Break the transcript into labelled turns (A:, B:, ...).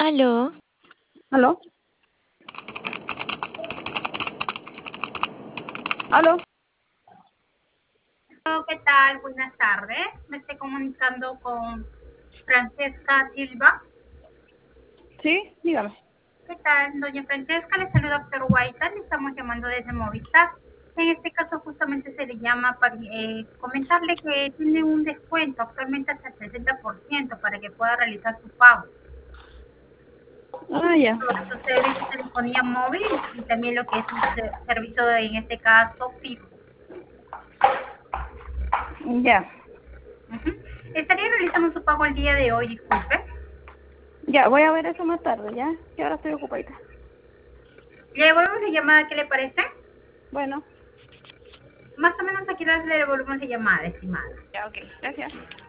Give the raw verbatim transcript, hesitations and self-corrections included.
A: Aló.
B: ¿Aló? ¿Aló?
C: Hola, ¿qué tal? Buenas tardes. Me estoy comunicando con Francesca Silva.
B: Sí, dígame.
C: ¿Qué tal, doña Francesca? Le saluda doctor Guaita. Le estamos llamando desde Movistar. En este caso, justamente se le llama para eh, comentarle que tiene un descuento actualmente hasta el sesenta por ciento para que pueda realizar su pago
B: Ah, ya.
C: sobre su servicio de telefonía móvil y también lo que es un se- servicio de, en este caso, fijo.
B: Ya.
C: Ujú. Estaría realizando su pago el día de hoy, disculpe.
B: Ya, voy a ver eso más tarde, ¿ya? Que ahora estoy ocupadita.
C: Le devolvemos la llamada, ¿qué le parece?
B: Bueno,
C: Más o menos aquí le devolvemos la llamada, estimada.
B: ya, ok. Gracias.